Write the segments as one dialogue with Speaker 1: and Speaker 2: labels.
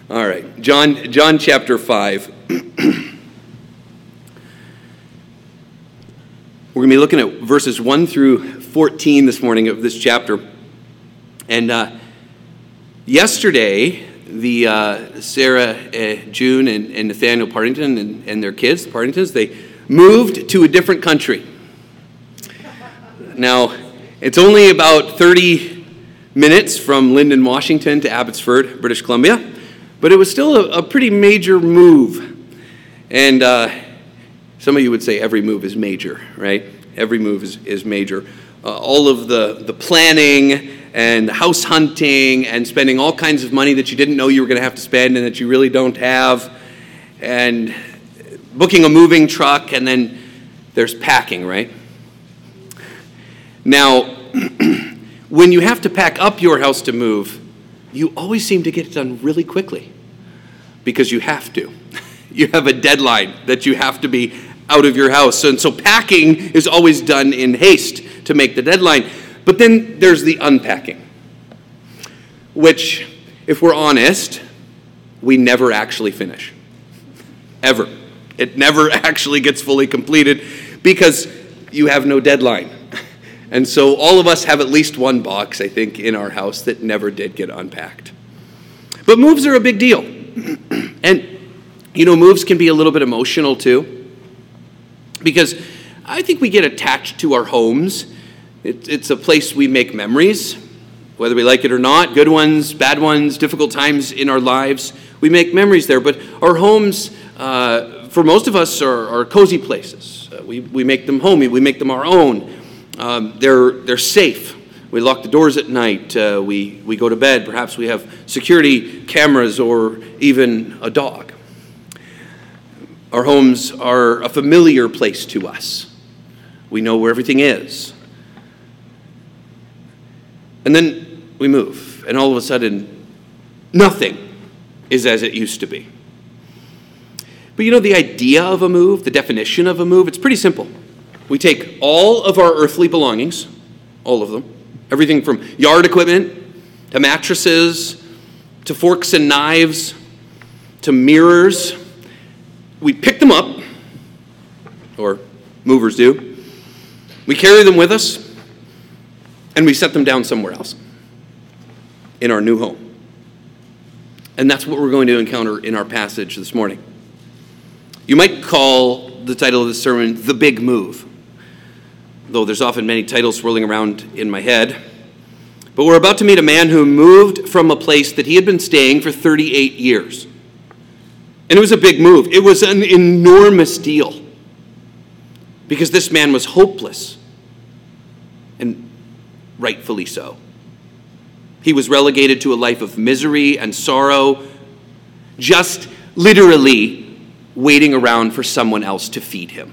Speaker 1: All right, John chapter 5. We're going to be looking at verses 1 through 14 this morning of this chapter. And yesterday, Sarah, June, and Nathaniel Partington and their kids, the Partingtons, they moved to a different country. Now, it's only about 30 minutes from Lyndon, Washington to Abbotsford, British Columbia, but it was still a pretty major move. And some of you would say every move is major, right? Every move is major. All of the planning and the house hunting and spending all kinds of money that you didn't know you were going to have to spend and that you really don't have, and booking a moving truck, and then there's packing, right? Now, when you have to pack up your house to move, you always seem to get it done really quickly because you have to. You have a deadline that you have to be out of your house. And so packing is always done in haste to make the deadline. But then there's the unpacking, which, if we're honest, we never actually finish. Ever. It never actually gets fully completed because you have no deadline. And so all of us have at least one box, I think, in our house that never did get unpacked. But moves are a big deal. And, moves can be a little bit emotional too, because I think we get attached to our homes. It's a place we make memories, whether we like it or not, good ones, bad ones, difficult times in our lives. We make memories there. But our homes, for most of us, are cozy places. We make them homey. We make them our own. They're safe. We lock the doors at night. We go to bed. Perhaps we have security cameras or even a dog. Our homes are a familiar place to us. We know where everything is. And then we move, and all of a sudden, nothing is as it used to be. But the idea of a move, the definition of a move, it's pretty simple. We take all of our earthly belongings, all of them, everything from yard equipment to mattresses to forks and knives to mirrors. We pick them up, or movers do. We carry them with us, and we set them down somewhere else in our new home. And that's what we're going to encounter in our passage this morning. You might call the title of this sermon, The Big Move, though there's often many titles swirling around in my head. But we're about to meet a man who moved from a place that he had been staying for 38 years. And it was a big move. It was an enormous deal because this man was hopeless, and rightfully so. He was relegated to a life of misery and sorrow, just literally waiting around for someone else to feed him.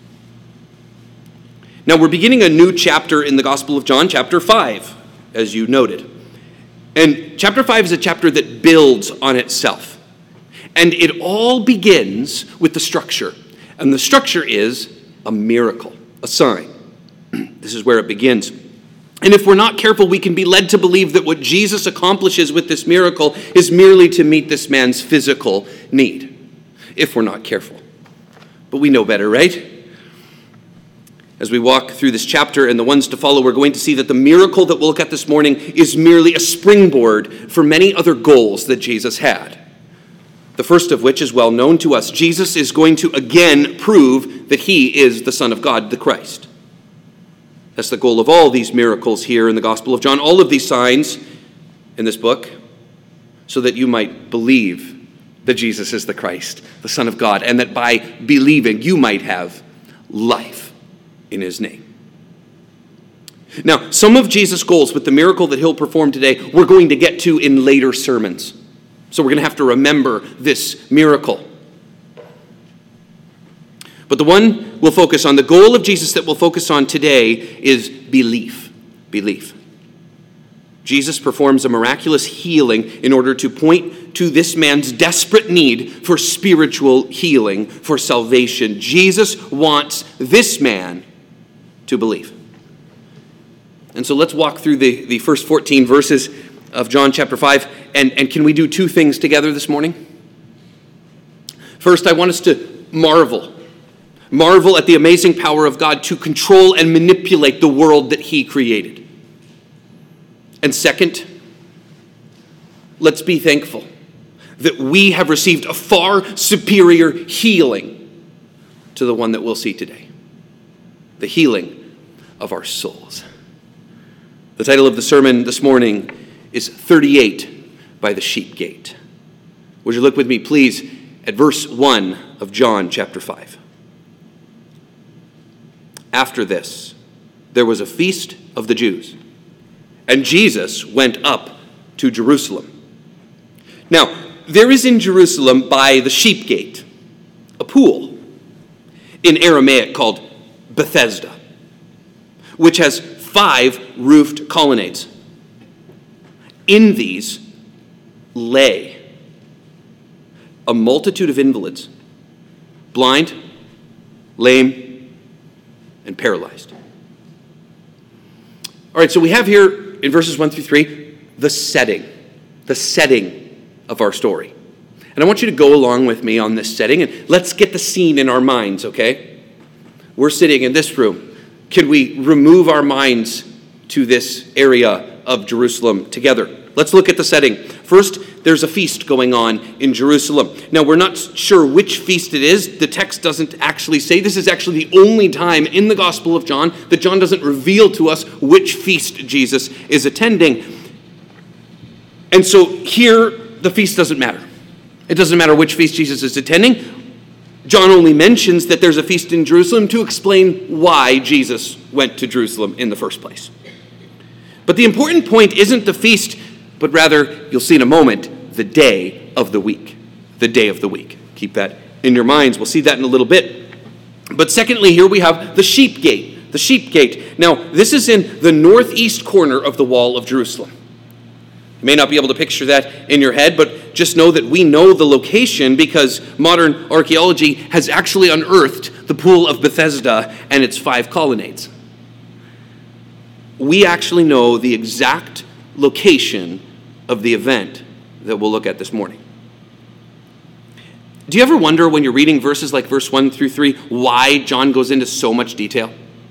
Speaker 1: Now, we're beginning a new chapter in the Gospel of John, chapter 5, as you noted. And chapter 5 is a chapter that builds on itself. And it all begins with the structure. And the structure is a miracle, a sign. This is where it begins. And if we're not careful, we can be led to believe that what Jesus accomplishes with this miracle is merely to meet this man's physical need, if we're not careful. But we know better, right? As we walk through this chapter and the ones to follow, we're going to see that the miracle that we'll look at this morning is merely a springboard for many other goals that Jesus had. The first of which is well known to us. Jesus is going to again prove that he is the Son of God, the Christ. That's the goal of all these miracles here in the Gospel of John, all of these signs in this book, so that you might believe that Jesus is the Christ, the Son of God, and that by believing you might have life in his name. Now, some of Jesus' goals with the miracle that he'll perform today, we're going to get to in later sermons. So we're going to have to remember this miracle. But the one we'll focus on, the goal of Jesus that we'll focus on today is belief. Belief. Jesus performs a miraculous healing in order to point to this man's desperate need for spiritual healing, for salvation. Jesus wants this man to believe. And so let's walk through the first 14 verses of John chapter 5. And can we do two things together this morning? First, I want us to marvel at the amazing power of God to control and manipulate the world that he created. And second, let's be thankful that we have received a far superior healing to the one that we'll see today. The healing of our souls. The title of the sermon this morning is 38 by the Sheep Gate. Would you look with me, please, at verse 1 of John chapter 5. After this, there was a feast of the Jews, and Jesus went up to Jerusalem. Now, there is in Jerusalem by the Sheep Gate a pool, in Aramaic called Bethesda, which has 5 roofed colonnades. In these lay a multitude of invalids, blind, lame, and paralyzed. All right, so we have here in verses 1 through 3 the setting of our story. And I want you to go along with me on this setting, and let's get the scene in our minds, okay? We're sitting in this room. Can we remove our minds to this area of Jerusalem together? Let's look at the setting. First, there's a feast going on in Jerusalem. Now, we're not sure which feast it is. The text doesn't actually say. This is actually the only time in the Gospel of John that John doesn't reveal to us which feast Jesus is attending. And so here, the feast doesn't matter. It doesn't matter which feast Jesus is attending. John only mentions that there's a feast in Jerusalem to explain why Jesus went to Jerusalem in the first place. But the important point isn't the feast, but rather, you'll see in a moment, the day of the week. The day of the week. Keep that in your minds. We'll see that in a little bit. But secondly, here we have the Sheep Gate. The Sheep Gate. Now, this is in the northeast corner of the wall of Jerusalem. You may not be able to picture that in your head, but just know that we know the location because modern archaeology has actually unearthed the pool of Bethesda and its 5 colonnades. We actually know the exact location of the event that we'll look at this morning. Do you ever wonder when you're reading verses like verse 1 through 3 why John goes into so much detail?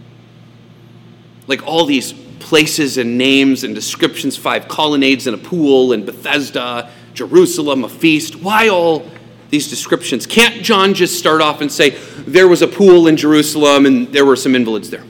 Speaker 1: Like all these places and names and descriptions, 5 colonnades and a pool and Bethesda, Jerusalem, a feast. Why all these descriptions? Can't John just start off and say, there was a pool in Jerusalem and there were some invalids there?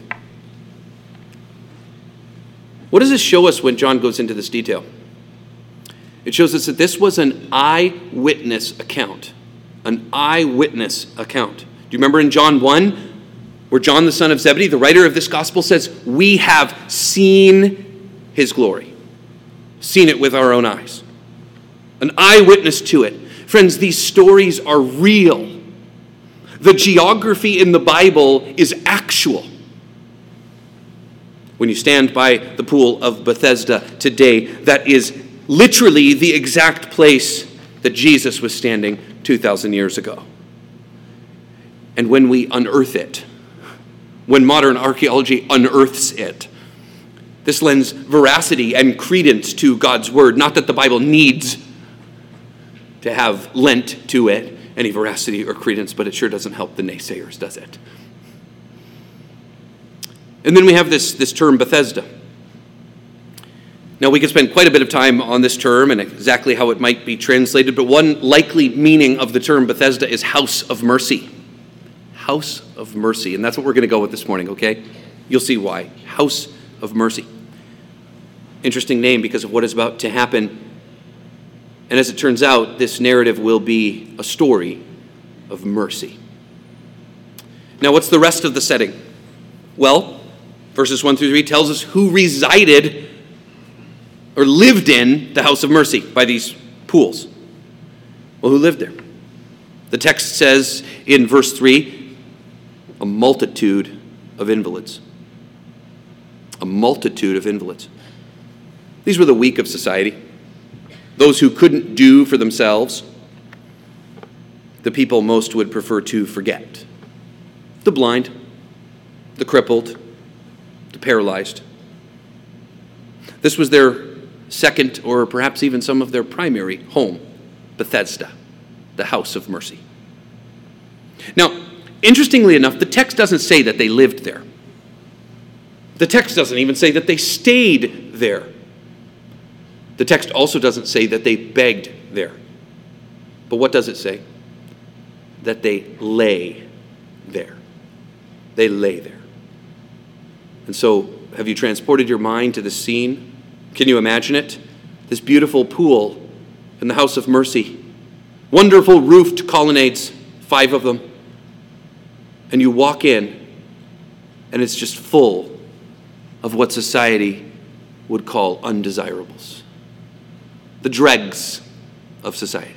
Speaker 1: What does this show us when John goes into this detail? It shows us that this was an eyewitness account. An eyewitness account. Do you remember in John 1, where John the son of Zebedee, the writer of this gospel, says, we have seen his glory. Seen it with our own eyes. An eyewitness to it. Friends, these stories are real. The geography in the Bible is actual. When you stand by the pool of Bethesda today, that is literally the exact place that Jesus was standing 2,000 years ago. And when we unearth it, when modern archaeology unearths it, this lends veracity and credence to God's word. Not that the Bible needs to have lent to it any veracity or credence, but it sure doesn't help the naysayers, does it? And then we have this term Bethesda. Now, we could spend quite a bit of time on this term and exactly how it might be translated, but one likely meaning of the term Bethesda is house of mercy. House of mercy. And that's what we're going to go with this morning, okay? You'll see why. House of mercy. Interesting name because of what is about to happen. And as it turns out, this narrative will be a story of mercy. Now, what's the rest of the setting? Well, verses 1 through 3 tells us who resided or lived in the house of mercy by these pools. Well, who lived there? The text says in verse 3, a multitude of invalids. A multitude of invalids. These were the weak of society. Those who couldn't do for themselves. The people most would prefer to forget. The blind, the crippled, the paralyzed. This was their second or perhaps even some of their primary home, Bethesda, the house of mercy. Now, interestingly enough, the text doesn't say that they lived there. The text doesn't even say that they stayed there. The text also doesn't say that they begged there. But what does it say? That they lay there. They lay there. And so, have you transported your mind to the scene? Can you imagine it? This beautiful pool in the house of mercy. Wonderful roofed colonnades, 5 of them. And you walk in, and it's just full of what society would call undesirables. The dregs of society.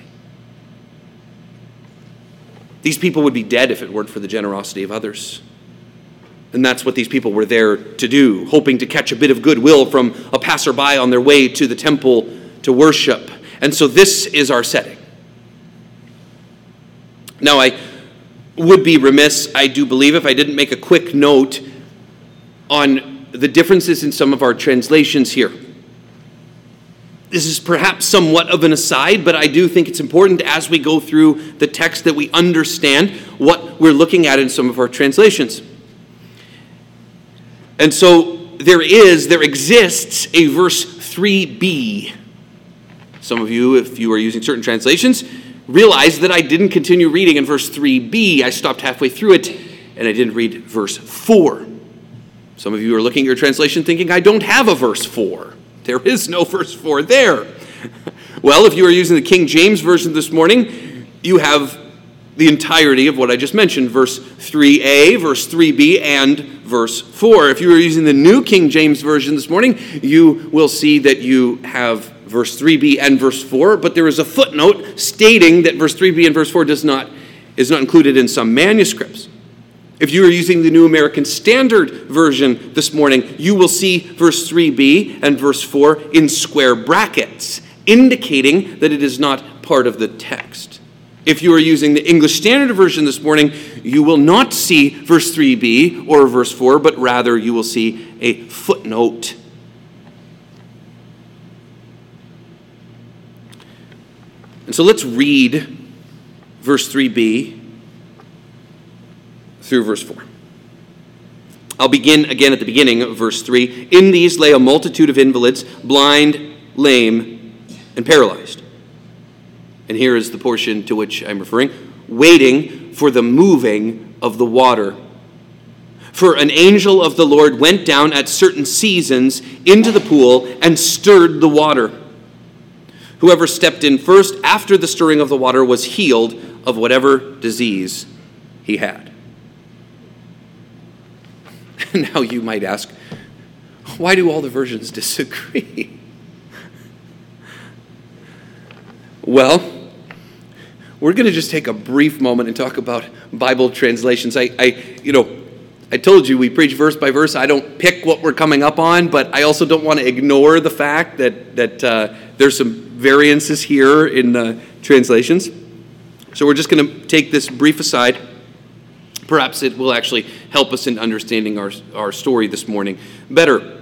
Speaker 1: These people would be dead if it weren't for the generosity of others. And that's what these people were there to do, hoping to catch a bit of goodwill from a passerby on their way to the temple to worship. And so this is our setting. Now, I would be remiss, I do believe, if I didn't make a quick note on the differences in some of our translations here. This is perhaps somewhat of an aside, but I do think it's important as we go through the text that we understand what we're looking at in some of our translations. And so there exists a verse 3b. Some of you, if you are using certain translations, realize that I didn't continue reading in verse 3b. I stopped halfway through it, and I didn't read verse 4. Some of you are looking at your translation thinking, I don't have a verse 4. There is no verse 4 there. Well, if you are using the King James Version this morning, you have the entirety of what I just mentioned, verse 3a, verse 3b, and verse 4. If you are using the New King James Version this morning, you will see that you have verse 3b and verse 4, but there is a footnote stating that verse 3b and verse 4 is not included in some manuscripts. If you are using the New American Standard Version this morning, you will see verse 3b and verse 4 in square brackets, indicating that it is not part of the text. If you are using the English Standard Version this morning, you will not see verse 3b or verse 4, but rather you will see a footnote. And so let's read verse 3b through verse 4. I'll begin again at the beginning of verse 3. In these lay a multitude of invalids, blind, lame, and paralyzed. And here is the portion to which I'm referring. Waiting for the moving of the water. For an angel of the Lord went down at certain seasons into the pool and stirred the water. Whoever stepped in first after the stirring of the water was healed of whatever disease he had. Now you might ask, why do all the versions disagree? Well, we're going to just take a brief moment and talk about Bible translations. I told you we preach verse by verse. I don't pick what we're coming up on, but I also don't want to ignore the fact that there's some variances here in the translations. So we're just going to take this brief aside. Perhaps it will actually help us in understanding our story this morning better.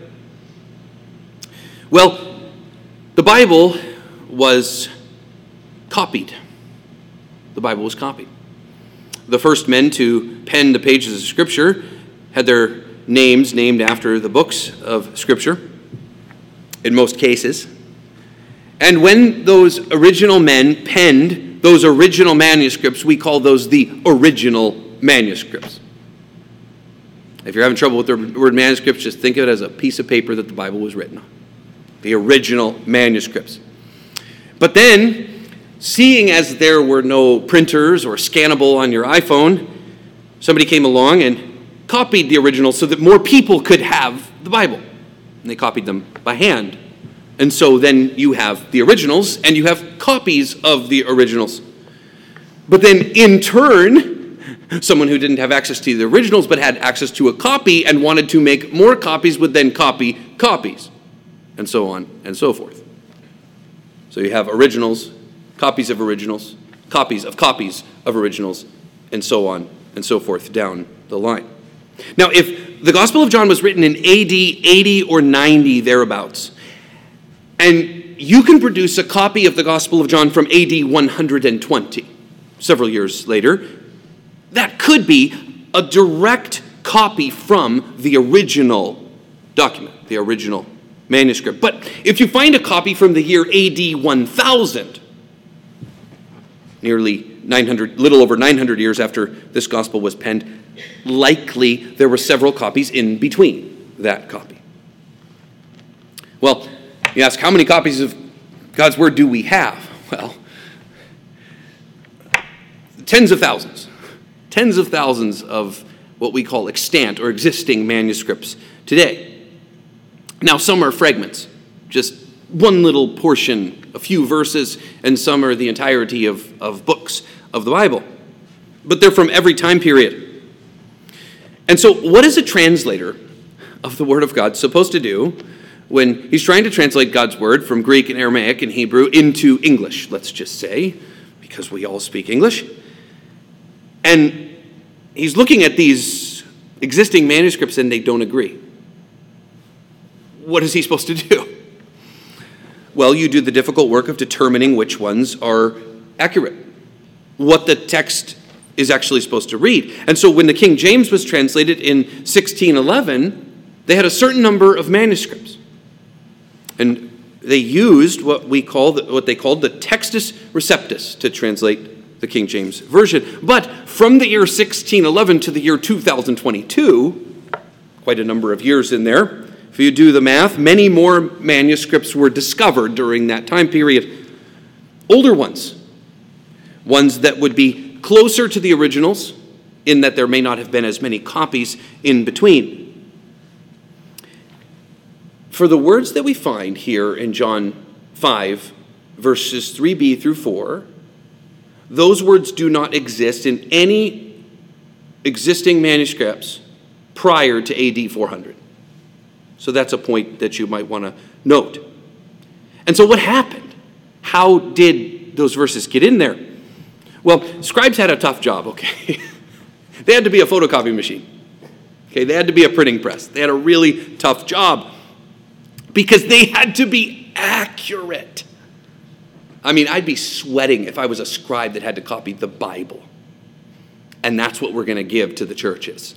Speaker 1: Well, the Bible was copied. The Bible was copied. The first men to pen the pages of Scripture had their names named after the books of Scripture, in most cases. And when those original men penned those original manuscripts, we call those the original manuscripts. If you're having trouble with the word manuscripts, just think of it as a piece of paper that the Bible was written on. The original manuscripts. But then, seeing as there were no printers or scannable on your iPhone, somebody came along and copied the original so that more people could have the Bible. And they copied them by hand. And so then you have the originals and you have copies of the originals. But then in turn, someone who didn't have access to the originals but had access to a copy and wanted to make more copies would then copy copies, and so on and so forth. So you have originals, copies of originals, copies of originals, and so on and so forth down the line. Now, if the Gospel of John was written in AD 80 or 90 thereabouts, And you can produce a copy of the Gospel of John from AD 120, several years later. That could be a direct copy from the original document, the original manuscript. But if you find a copy from the year AD 1000, nearly 900, little over 900 years after this gospel was penned, likely there were several copies in between that copy. Well, you ask, how many copies of God's Word do we have? Well, tens of thousands of what we call extant or existing manuscripts today. Now, some are fragments, just one little portion, a few verses, and some are the entirety of books of the Bible. But they're from every time period. And so what is a translator of the Word of God supposed to do when he's trying to translate God's Word from Greek and Aramaic and Hebrew into English, let's just say, because we all speak English? And he's looking at these existing manuscripts and they don't agree. What is he supposed to do? Well, you do the difficult work of determining which ones are accurate, what the text is actually supposed to read. And so when the King James was translated in 1611, they had a certain number of manuscripts. And they used what they called the Textus Receptus to translate the King James Version. But from the year 1611 to the year 2022, quite a number of years in there, if you do the math, many more manuscripts were discovered during that time period. Older ones that would be closer to the originals, in that there may not have been as many copies in between. For the words that we find here in John 5, verses 3b through 4, those words do not exist in any existing manuscripts prior to AD 400. So that's a point that you might want to note. And so what happened? How did those verses get in there? Well, scribes had a tough job, okay? They had to be a photocopy machine. Okay, they had to be a printing press. They had a really tough job because they had to be accurate. I mean, I'd be sweating if I was a scribe that had to copy the Bible. And that's what we're going to give to the churches.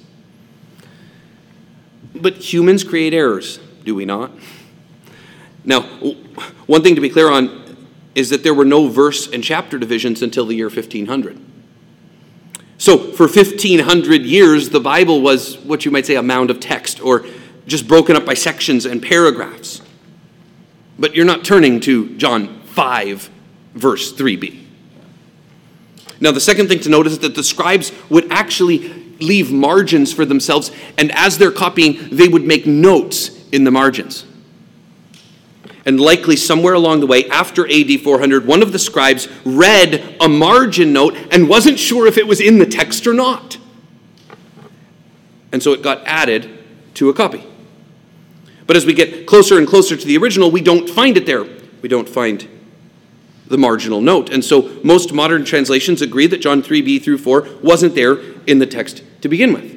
Speaker 1: But humans create errors, do we not? Now, one thing to be clear on is that there were no verse and chapter divisions until the year 1500. So for 1500 years, the Bible was what you might say a mound of text, or just broken up by sections and paragraphs. But you're not turning to John 5, verse 3b. Now, the second thing to notice is that the scribes would actually leave margins for themselves, and as they're copying, they would make notes in the margins. And likely somewhere along the way, after AD 400, one of the scribes read a margin note and wasn't sure if it was in the text or not. And so it got added to a copy. But as we get closer and closer to the original, we don't find it there. We don't find the marginal note. And so most modern translations agree that John 3b through 4 wasn't there in the text to begin with.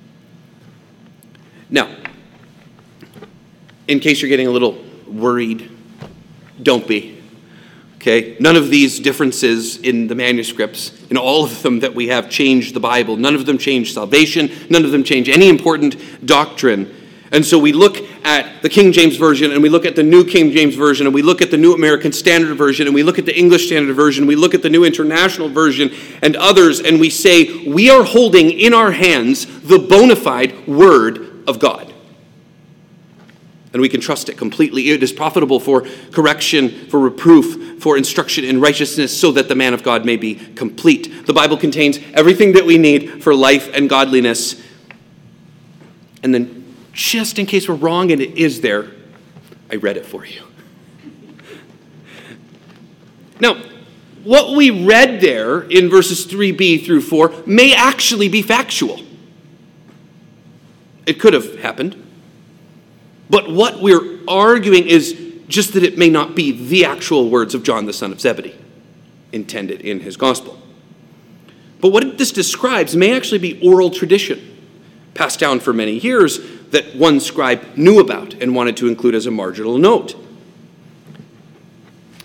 Speaker 1: Now, in case you're getting a little worried, don't be. Okay? None of these differences in the manuscripts, in all of them that we have, change the Bible. None of them change salvation. None of them change any important doctrine. And so we look at the King James Version, and we look at the New King James Version, and we look at the New American Standard Version, and we look at the English Standard Version, we look at the New International Version, and others, and we say, we are holding in our hands the bona fide Word of God. And we can trust it completely. It is profitable for correction, for reproof, for instruction in righteousness, so that the man of God may be complete. The Bible contains everything that we need for life and godliness. And then, just in case we're wrong and it is there, I read it for you. Now, what we read there in verses 3b through 4 may actually be factual. It could have happened. But what we're arguing is just that it may not be the actual words of John the son of Zebedee intended in his gospel. But what this describes may actually be oral tradition passed down for many years that one scribe knew about and wanted to include as a marginal note.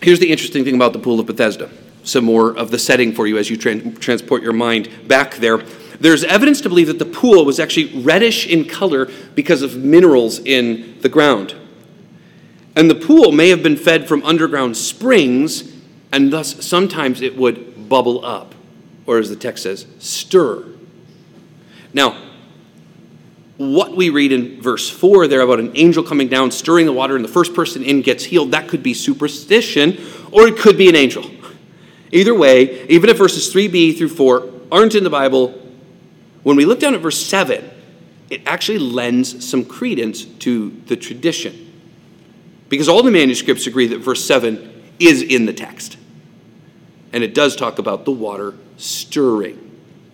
Speaker 1: Here's the interesting thing about the Pool of Bethesda. Some more of the setting for you as you transport your mind back there. There's evidence to believe that the pool was actually reddish in color because of minerals in the ground. And the pool may have been fed from underground springs, and thus sometimes it would bubble up, or as the text says, stir. Now, what we read in verse 4 there about an angel coming down, stirring the water, and the first person in gets healed, that could be superstition, or it could be an angel. Either way, even if verses 3b through 4 aren't in the Bible, when we look down at verse 7, it actually lends some credence to the tradition. Because all the manuscripts agree that verse 7 is in the text. And it does talk about the water stirring.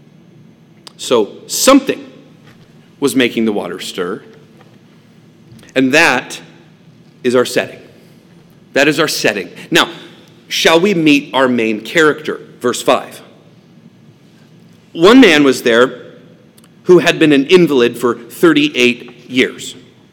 Speaker 1: So something was making the water stir. And that is our setting. That is our setting. Now, shall we meet our main character? Verse 5. One man was there who had been an invalid for 38 years.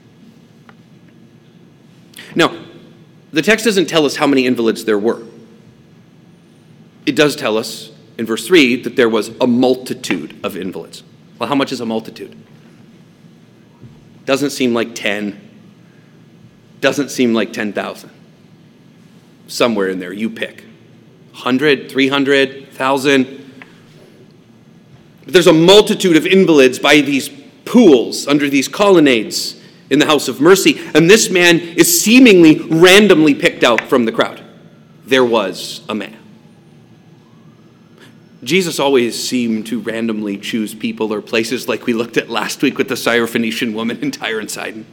Speaker 1: Now, the text doesn't tell us how many invalids there were. It does tell us in verse 3 that there was a multitude of invalids. Well, how much is a multitude? Doesn't seem like 10. Doesn't seem like 10,000. Somewhere in there, you pick. 100, 300, 1,000. But there's a multitude of invalids by these pools, under these colonnades in the house of mercy, and this man is seemingly randomly picked out from the crowd. There was a man. Jesus always seemed to randomly choose people or places like we looked at last week with the Syrophoenician woman in Tyre and Sidon.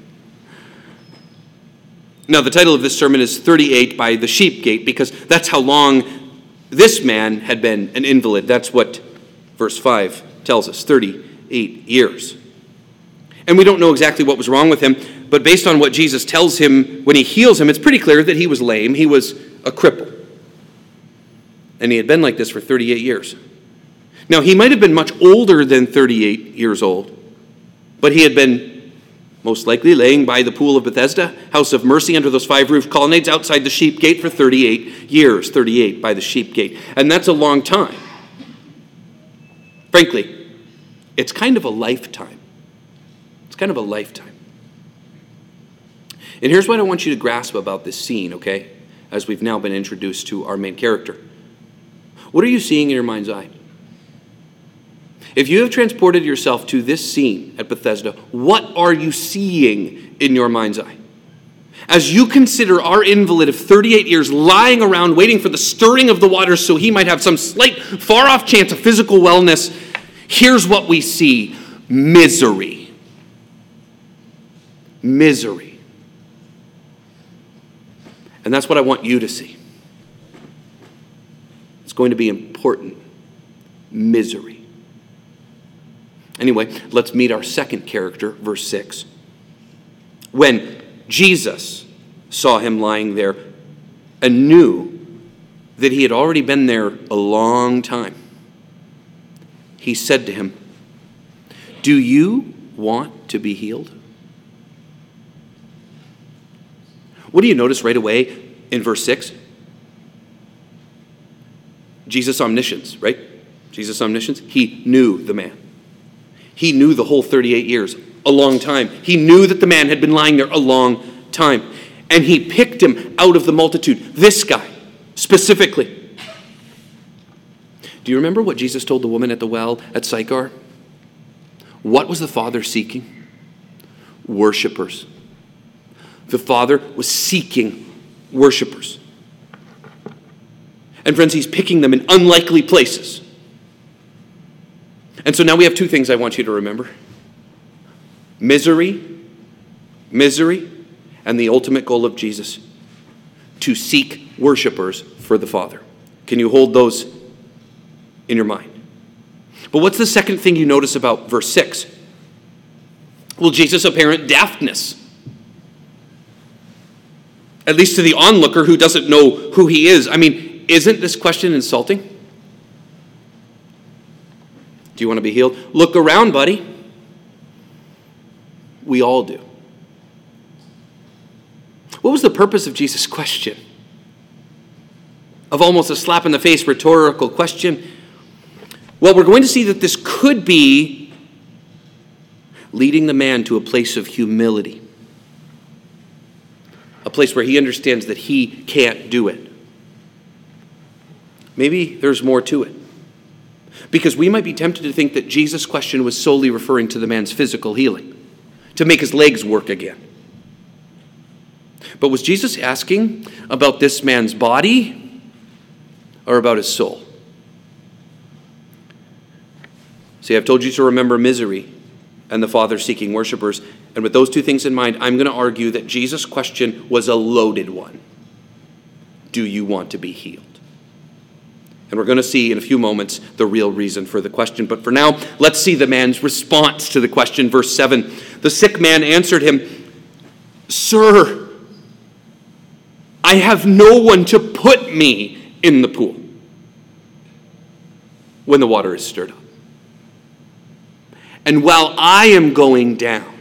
Speaker 1: Now, the title of this sermon is 38 by the Sheep Gate, because that's how long this man had been an invalid. That's what verse 5 tells us, 38 years. And we don't know exactly what was wrong with him, but based on what Jesus tells him when he heals him, it's pretty clear that he was lame. He was a cripple. And he had been like this for 38 years. Now, he might have been much older than 38 years old, but he had been most likely laying by the Pool of Bethesda, house of mercy under those 5 roof colonnades outside the Sheep Gate for 38 years, 38 by the Sheep Gate. And that's a long time. Frankly, it's kind of a lifetime. It's kind of a lifetime. And here's what I want you to grasp about this scene, okay, as we've now been introduced to our main character. What are you seeing in your mind's eye? If you have transported yourself to this scene at Bethesda, what are you seeing in your mind's eye? As you consider our invalid of 38 years lying around waiting for the stirring of the waters so he might have some slight far-off chance of physical wellness, here's what we see: misery. Misery. And that's what I want you to see. It's going to be important. Misery. Anyway, let's meet our second character, verse 6. When Jesus saw him lying there and knew that he had already been there a long time, he said to him, "Do you want to be healed?" What do you notice right away in verse 6? Jesus' omniscience, right? Jesus' omniscience. He knew the man. He knew the whole 38 years, a long time. He knew that the man had been lying there a long time. And he picked him out of the multitude, this guy, specifically. Do you remember what Jesus told the woman at the well at Sychar? What was the Father seeking? Worshippers. The Father was seeking worshippers. And friends, he's picking them in unlikely places. And so now we have 2 things I want you to remember. Misery, and the ultimate goal of Jesus, to seek worshipers for the Father. Can you hold those in your mind? But what's the second thing you notice about verse 6? Well, Jesus' apparent daftness. At least to the onlooker who doesn't know who he is. I mean, isn't this question insulting? Do you want to be healed? Look around, buddy. We all do. What was the purpose of Jesus' question? of almost a slap in the face rhetorical question? Well, we're going to see that this could be leading the man to a place of humility, a place where he understands that he can't do it. Maybe there's more to it, because we might be tempted to think that Jesus' question was solely referring to the man's physical healing, to make his legs work again. But was Jesus asking about this man's body or about his soul? See, I've told you to remember misery and the Father seeking worshipers. And with those two things in mind, I'm going to argue that Jesus' question was a loaded one. Do you want to be healed? And we're going to see in a few moments the real reason for the question. But for now, let's see the man's response to the question. Verse 7, the sick man answered him, "Sir, I have no one to put me in the pool when the water is stirred up. And while I am going down,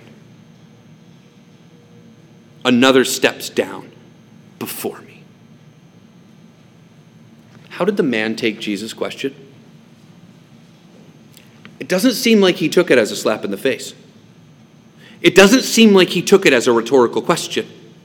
Speaker 1: another steps down before me." How did the man take Jesus' question? It doesn't seem like he took it as a slap in the face. It doesn't seem like he took it as a rhetorical question.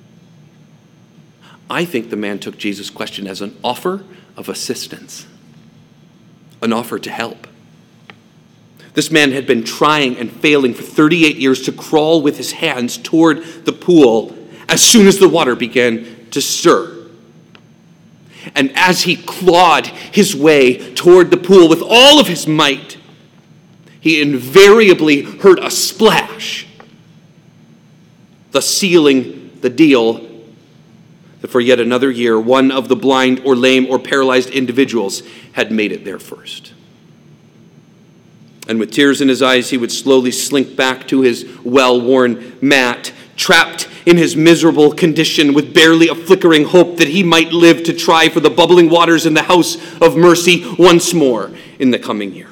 Speaker 1: I think the man took Jesus' question as an offer of assistance, an offer to help. This man had been trying and failing for 38 years to crawl with his hands toward the pool as soon as the water began to stir. And as he clawed his way toward the pool with all of his might, he invariably heard a splash, thus sealing the deal that for yet another year, one of the blind or lame or paralyzed individuals had made it there first. And with tears in his eyes, he would slowly slink back to his well-worn mat, trapped in his miserable condition with barely a flickering hope that he might live to try for the bubbling waters in the house of mercy once more in the coming year.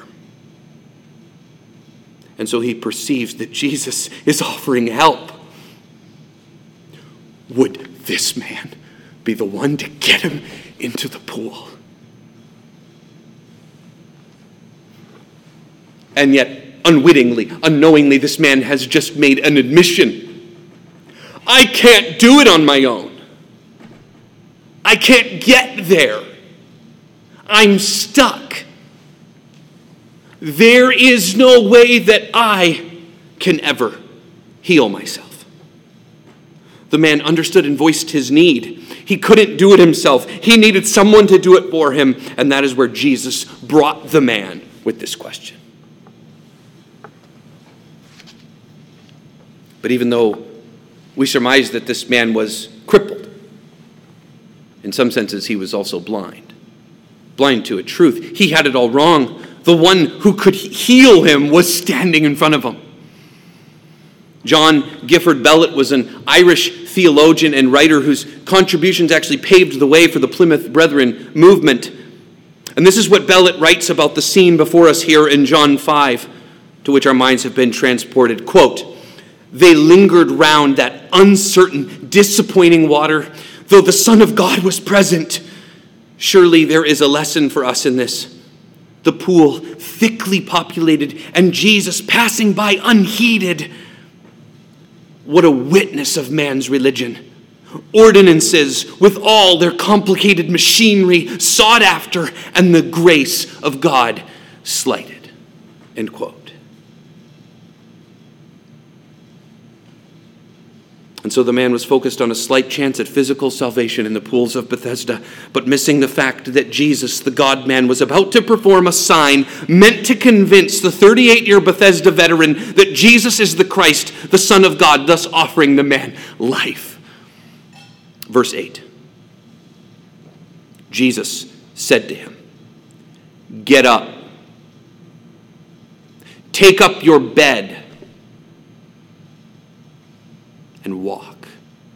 Speaker 1: And so he perceives that Jesus is offering help. Would this man be the one to get him into the pool? And yet, unwittingly, unknowingly, this man has just made an admission. I can't do it on my own. I can't get there. I'm stuck. There is no way that I can ever heal myself. The man understood and voiced his need. He couldn't do it himself. He needed someone to do it for him, and that is where Jesus brought the man with this question. But even though we surmise that this man was crippled, in some senses he was also blind. Blind to a truth. He had it all wrong. The one who could heal him was standing in front of him. John Gifford Bellet was an Irish theologian and writer whose contributions actually paved the way for the Plymouth Brethren movement. And this is what Bellet writes about the scene before us here in John 5, to which our minds have been transported. Quote, "They lingered round that uncertain, disappointing water, though the Son of God was present. Surely there is a lesson for us in this. The pool thickly populated, and Jesus passing by unheeded. What a witness of man's religion. Ordinances with all their complicated machinery sought after, and the grace of God slighted." End quote. And so the man was focused on a slight chance at physical salvation in the pools of Bethesda, but missing the fact that Jesus, the God-man, was about to perform a sign meant to convince the 38-year Bethesda veteran that Jesus is the Christ, the Son of God, thus offering the man life. Verse 8. Jesus said to him, "Get up. Take up your bed and walk."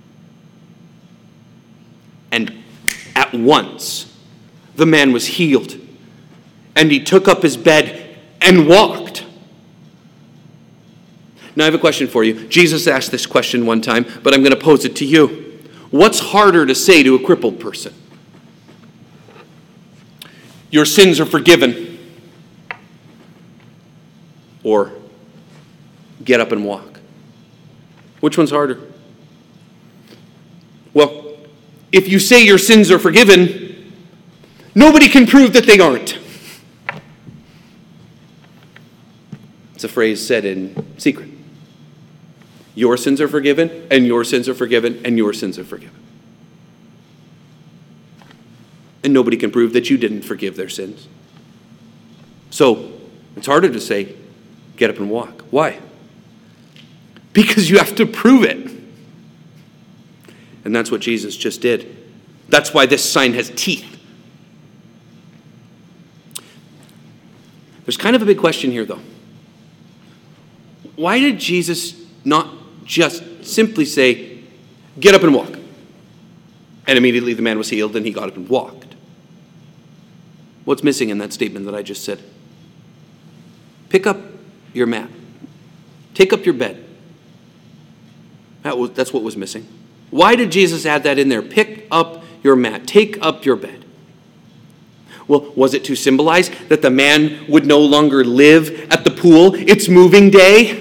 Speaker 1: And at once the man was healed, and he took up his bed and walked. Now I have a question for you. Jesus asked this question one time, but I'm going to pose it to you. What's harder to say to a crippled person? your sins are forgiven, or get up and walk? Which one's harder? Well, if you say your sins are forgiven, nobody can prove that they aren't. It's a phrase said in secret. Your sins are forgiven, and your sins are forgiven, and your sins are forgiven. And nobody can prove that you didn't forgive their sins. So, it's harder to say, get up and walk. Why? Because you have to prove it. And that's what Jesus just did. That's why this sign has teeth. There's kind of a big question here, though. Why did Jesus not just simply say, get up and walk? And immediately the man was healed and he got up and walked. What's missing in that statement that I just said? Pick up your mat. Take up your bed. That's what was missing. Why did Jesus add that in there? Pick up your mat. Take up your bed. Well, was it to symbolize that the man would no longer live at the pool? It's moving day.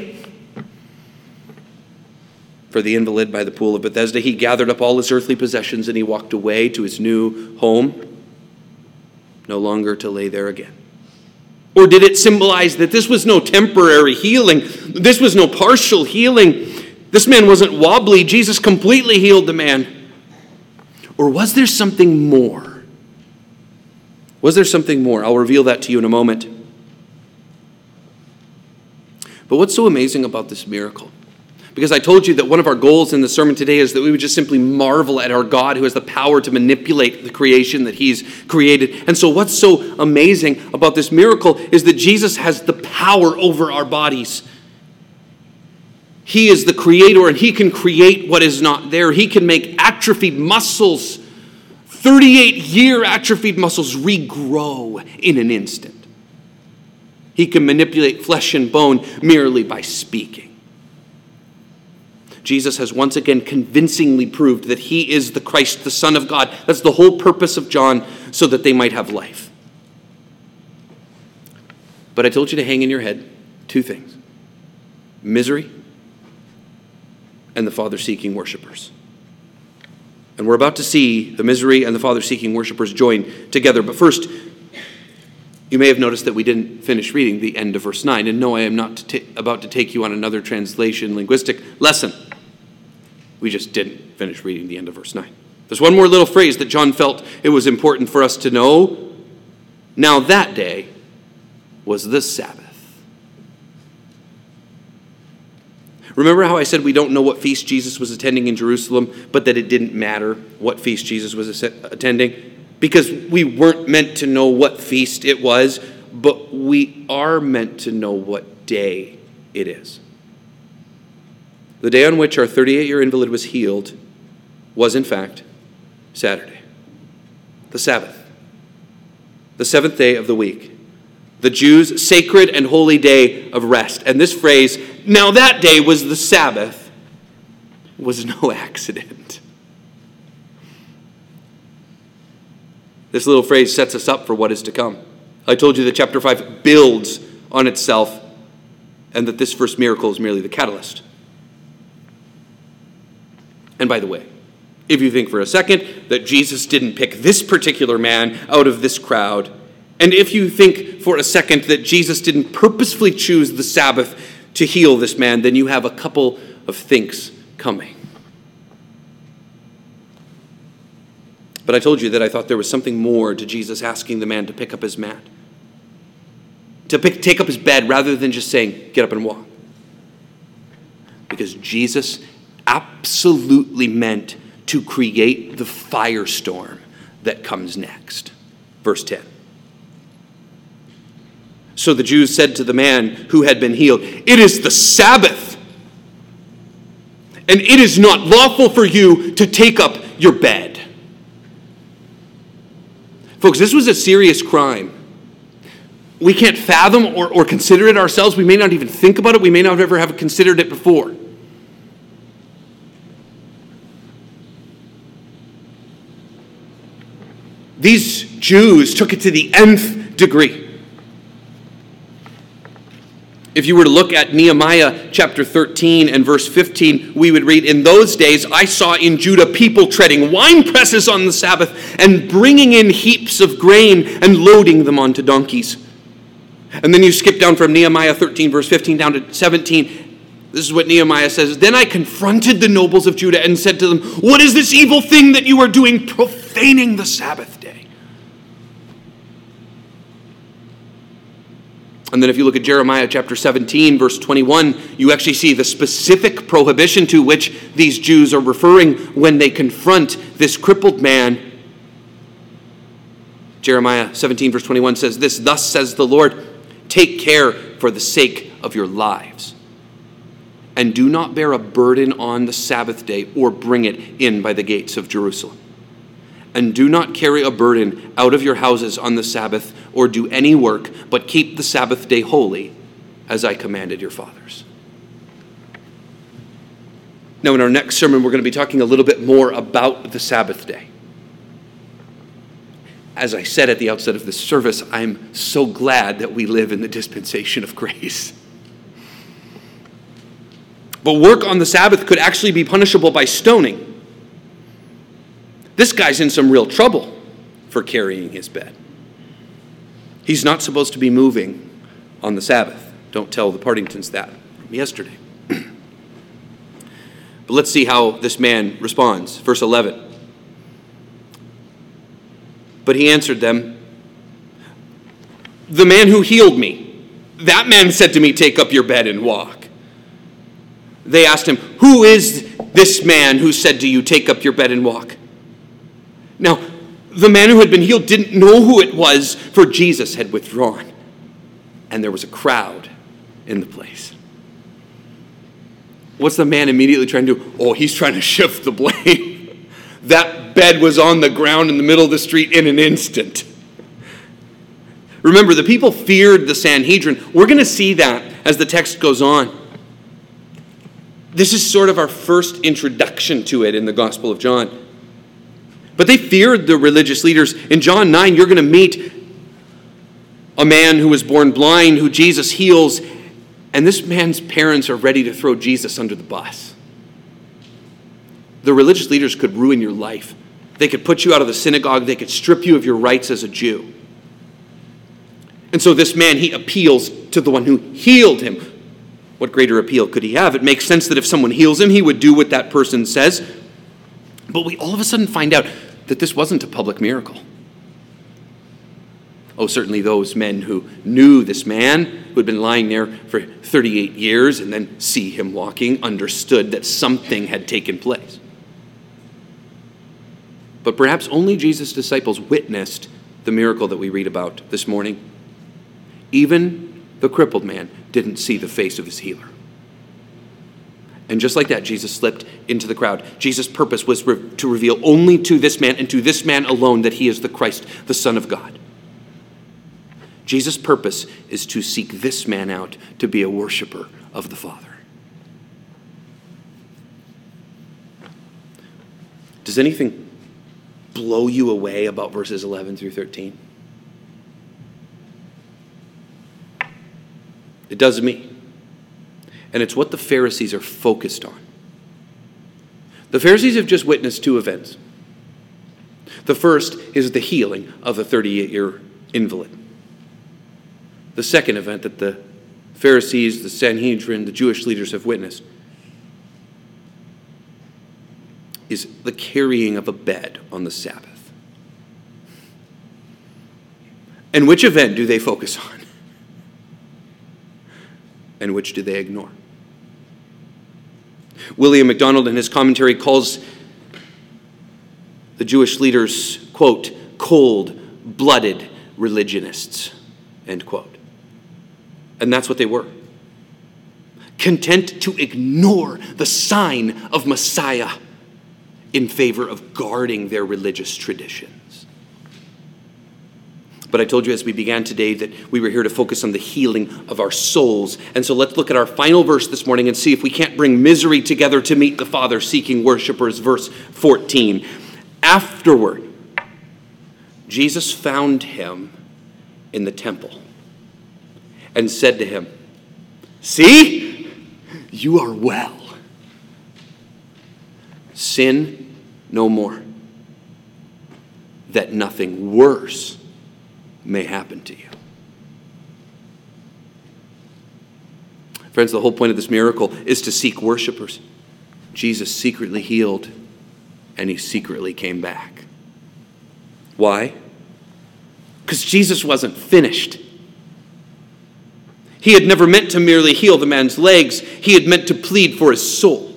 Speaker 1: For the invalid by the pool of Bethesda, he gathered up all his earthly possessions and he walked away to his new home, no longer to lay there again. Or did it symbolize that this was no temporary healing? This was no partial healing. This man wasn't wobbly. Jesus completely healed the man. Or was there something more? Was there something more? I'll reveal that to you in a moment. But what's so amazing about this miracle? Because I told you that one of our goals in the sermon today is that we would just simply marvel at our God who has the power to manipulate the creation that he's created. And so what's so amazing about this miracle is that Jesus has the power over our bodies. He is the creator and he can create what is not there. He can make atrophied muscles, 38-year atrophied muscles, regrow in an instant. He can manipulate flesh and bone merely by speaking. Jesus has once again convincingly proved that he is the Christ, the Son of God. That's the whole purpose of John, so that they might have life. But I told you to hang in your head two things: misery and the Father-seeking worshipers. And we're about to see the misery and the Father-seeking worshipers join together. But first, you may have noticed that we didn't finish reading the end of verse 9. And no, I am not about to take you on another translation linguistic lesson. We just didn't finish reading the end of verse 9. There's one more little phrase that John felt it was important for us to know. Now that day was the Sabbath. Remember how I said we don't know what feast Jesus was attending in Jerusalem, but that it didn't matter what feast Jesus was attending? Because we weren't meant to know what feast it was, but we are meant to know what day it is. The day on which our 38-year invalid was healed was, in fact, Saturday, the Sabbath, the seventh day of the week, the Jews' sacred and holy day of rest. And this phrase, now that day was the Sabbath, was no accident. This little phrase sets us up for what is to come. I told you that chapter 5 builds on itself and that this first miracle is merely the catalyst. And by the way, if you think for a second that Jesus didn't pick this particular man out of this crowd, and if you think for a second that Jesus didn't purposefully choose the Sabbath to heal this man, then you have a couple of thinks coming. But I told you that I thought there was something more to Jesus asking the man to pick up his mat, to take up his bed rather than just saying, get up and walk. Because Jesus absolutely meant to create the firestorm that comes next. Verse 10. So the Jews said to the man who had been healed, it is the Sabbath, and it is not lawful for you to take up your bed. Folks, this was a serious crime. We can't fathom or consider it ourselves. We may not even think about it. We may not ever have considered it before. These Jews took it to the nth degree. If you were to look at Nehemiah chapter 13 and verse 15, we would read, "In those days I saw in Judah people treading wine presses on the Sabbath and bringing in heaps of grain and loading them onto donkeys." And then you skip down from Nehemiah 13 verse 15 down to 17. This is what Nehemiah says. "Then I confronted the nobles of Judah and said to them, 'What is this evil thing that you are doing, profaning the Sabbath day?'" And then if you look at Jeremiah chapter 17, verse 21, you actually see the specific prohibition to which these Jews are referring when they confront this crippled man. Jeremiah 17, verse 21 says this, "Thus says the Lord, take care for the sake of your lives, and do not bear a burden on the Sabbath day or bring it in by the gates of Jerusalem. And do not carry a burden out of your houses on the Sabbath or do any work, but keep the Sabbath day holy, as I commanded your fathers." Now, in our next sermon, we're going to be talking a little bit more about the Sabbath day. As I said at the outset of this service, I'm so glad that we live in the dispensation of grace. But work on the Sabbath could actually be punishable by stoning. This guy's in some real trouble for carrying his bed. He's not supposed to be moving on the Sabbath. Don't tell the Partingtons that from yesterday. But let's see how this man responds. Verse 11. "But he answered them, 'The man who healed me, that man said to me, take up your bed and walk.' They asked him, 'Who is this man who said to you, take up your bed and walk?' Now, the man who had been healed didn't know who it was, for Jesus had withdrawn, and there was a crowd in the place." What's the man immediately trying to do? Oh, he's trying to shift the blame. That bed was on the ground in the middle of the street in an instant. Remember, the people feared the Sanhedrin. We're going to see that as the text goes on. This is sort of our first introduction to it in the Gospel of John. But they feared the religious leaders. In John 9, you're going to meet a man who was born blind, who Jesus heals, and this man's parents are ready to throw Jesus under the bus. The religious leaders could ruin your life. They could put you out of the synagogue. They could strip you of your rights as a Jew. And so this man, he appeals to the one who healed him. What greater appeal could he have? It makes sense that if someone heals him, he would do what that person says. But we all of a sudden find out that this wasn't a public miracle. Oh, certainly those men who knew this man, who had been lying there for 38 years and then see him walking, understood that something had taken place. But perhaps only Jesus' disciples witnessed the miracle that we read about this morning. Even the crippled man didn't see the face of his healer. And just like that, Jesus slipped into the crowd. Jesus' purpose was to reveal only to this man and to this man alone that he is the Christ, the Son of God. Jesus' purpose is to seek this man out to be a worshiper of the Father. Does anything blow you away about verses 11 through 13? It does me. And it's what the Pharisees are focused on. The Pharisees have just witnessed two events. The first is the healing of a 38-year invalid. The second event that the Pharisees, the Sanhedrin, the Jewish leaders have witnessed is the carrying of a bed on the Sabbath. And which event do they focus on? And which do they ignore? William MacDonald in his commentary calls the Jewish leaders, quote, cold-blooded religionists, end quote. And that's what they were. Content to ignore the sign of Messiah in favor of guarding their religious traditions. But I told you as we began today that we were here to focus on the healing of our souls. And so let's look at our final verse this morning and see if we can't bring misery together to meet the Father seeking worshipers. Verse 14. Afterward, Jesus found him in the temple and said to him, "See, you are well. Sin no more, that nothing worse may happen to you." Friends, the whole point of this miracle is to seek worshipers. Jesus secretly healed, and he secretly came back. Why? Because Jesus wasn't finished. He had never meant to merely heal the man's legs. He had meant to plead for his soul.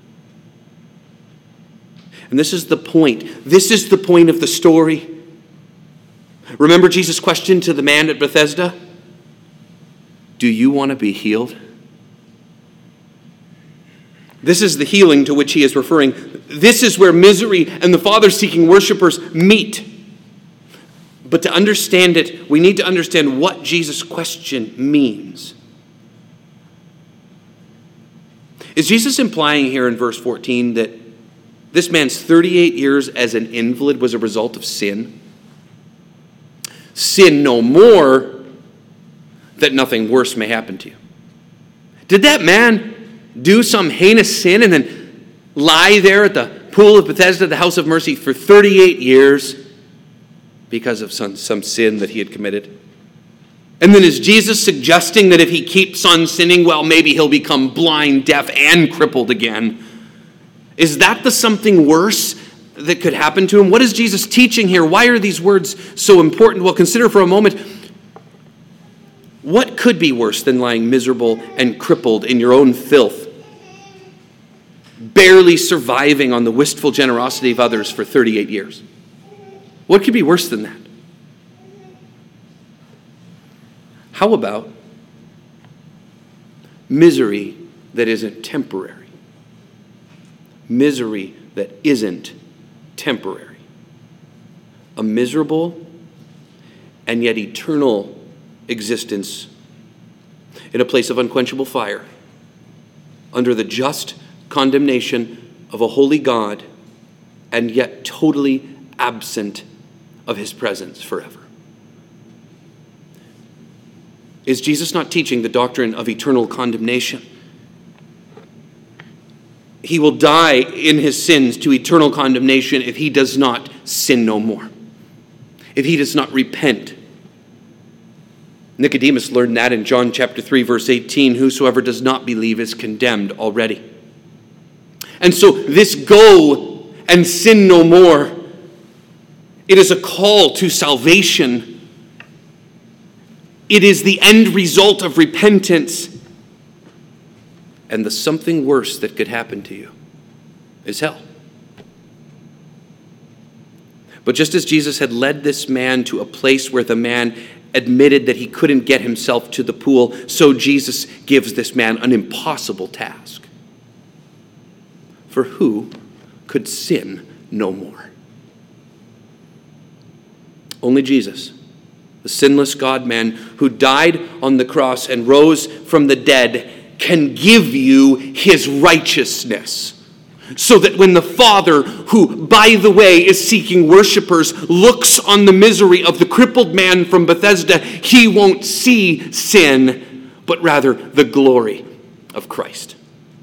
Speaker 1: And this is the point. This is the point of the story. Remember Jesus' question to the man at Bethesda? Do you want to be healed? This is the healing to which he is referring. This is where misery and the Father-seeking worshipers meet. But to understand it, we need to understand what Jesus' question means. Is Jesus implying here in verse 14 that this man's 38 years as an invalid was a result of sin? Sin no more, that nothing worse may happen to you. Did that man do some heinous sin and then lie there at the pool of Bethesda, the house of mercy, for 38 years because of some sin that he had committed? And then is Jesus suggesting that if he keeps on sinning, well, maybe he'll become blind, deaf, and crippled again? Is that the something worse that could happen to him? What is Jesus teaching here? Why are these words so important? Well, consider for a moment, what could be worse than lying miserable and crippled in your own filth, barely surviving on the wistful generosity of others for 38 years? What could be worse than that? How about misery that isn't temporary? Misery that isn't temporary. A miserable and yet eternal existence in a place of unquenchable fire, under the just condemnation of a holy God, and yet totally absent of his presence forever. Is Jesus not teaching the doctrine of eternal condemnation? He will die in his sins to eternal condemnation if he does not sin no more, if he does not repent. Nicodemus learned that in John chapter 3, verse 18, whosoever does not believe is condemned already. And so this go and sin no more, it is a call to salvation. It is the end result of repentance. And the something worse that could happen to you is hell. But just as Jesus had led this man to a place where the man admitted that he couldn't get himself to the pool, so Jesus gives this man an impossible task. For who could sin no more? Only Jesus, the sinless God-man who died on the cross and rose from the dead, can give you his righteousness. So that when the Father, who, by the way, is seeking worshipers, looks on the misery of the crippled man from Bethesda, he won't see sin, but rather the glory of Christ.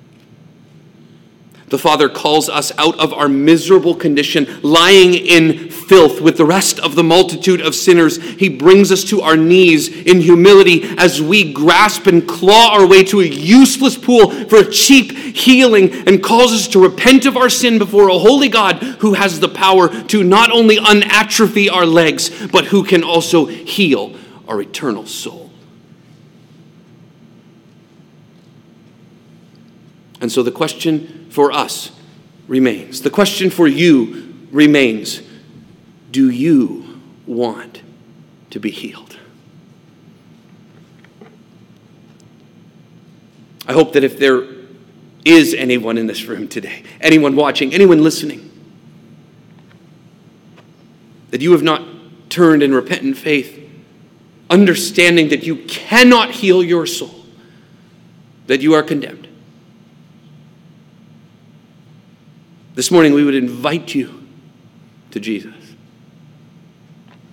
Speaker 1: The Father calls us out of our miserable condition, lying in filth with the rest of the multitude of sinners. He brings us to our knees in humility as we grasp and claw our way to a useless pool for a cheap healing, and calls us to repent of our sin before a holy God who has the power to not only unatrophy our legs, but who can also heal our eternal soul. And so the question for us remains. The question for you remains. Do you want to be healed? I hope that if there is anyone in this room today, anyone watching, anyone listening, that you have not turned in repentant faith, understanding that you cannot heal your soul, that you are condemned. This morning we would invite you to Jesus.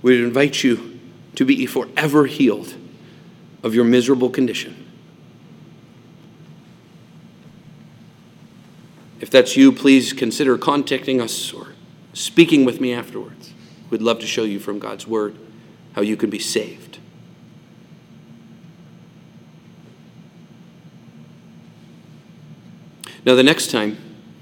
Speaker 1: we invite you to be forever healed of your miserable condition. If that's you, please consider contacting us or speaking with me afterwards. We'd love to show you from God's Word how you can be saved. Now, the next time,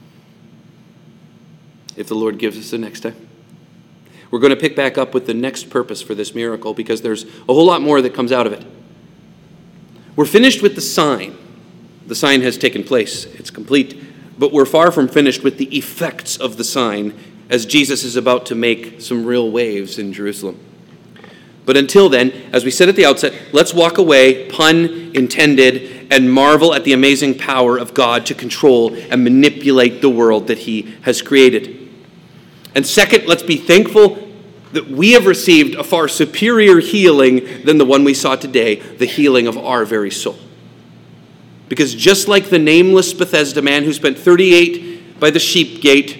Speaker 1: if the Lord gives us the next time, we're going to pick back up with the next purpose for this miracle, because there's a whole lot more that comes out of it. We're finished with the sign. The sign has taken place. It's complete. But we're far from finished with the effects of the sign, as Jesus is about to make some real waves in Jerusalem. But until then, as we said at the outset, let's walk away, pun intended, and marvel at the amazing power of God to control and manipulate the world that he has created. And second, let's be thankful that we have received a far superior healing than the one we saw today, the healing of our very soul. Because just like the nameless Bethesda man who spent 38 by the sheep gate,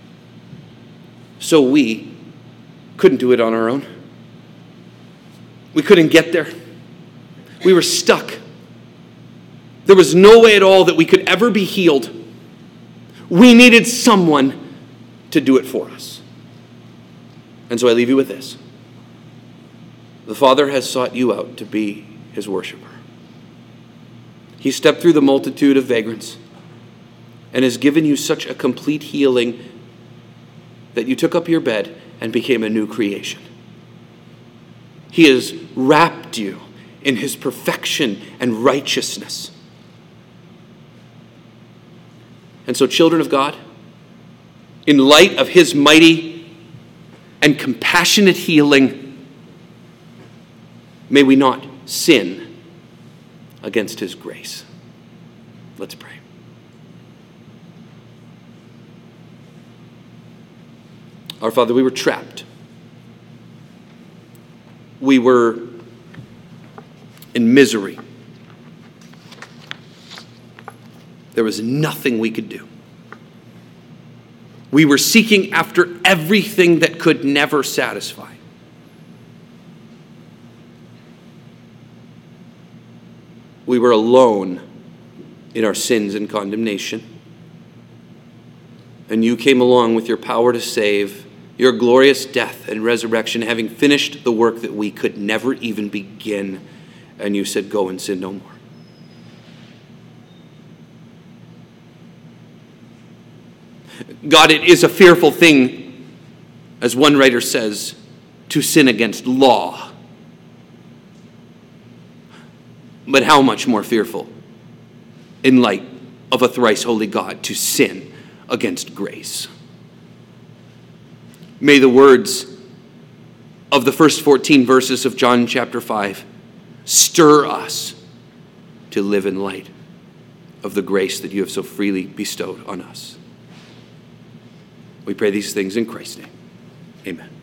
Speaker 1: so we couldn't do it on our own. We couldn't get there. We were stuck. There was no way at all that we could ever be healed. We needed someone to do it for us. And so I leave you with this. The Father has sought you out to be his worshiper. He stepped through the multitude of vagrants and has given you such a complete healing that you took up your bed and became a new creation. He has wrapped you in his perfection and righteousness. And so, children of God, in light of his mighty and compassionate healing, may we not sin against his grace. Let's pray. Our Father, we were trapped. We were in misery. There was nothing we could do. We were seeking after everything that could never satisfy. We were alone in our sins and condemnation. And you came along with your power to save, your glorious death and resurrection, having finished the work that we could never even begin. And you said, go and sin no more. God, it is a fearful thing, as one writer says, to sin against law. But how much more fearful, in light of a thrice holy God, to sin against grace. May the words of the first 14 verses of John chapter 5 stir us to live in light of the grace that you have so freely bestowed on us. We pray these things in Christ's name. Amen.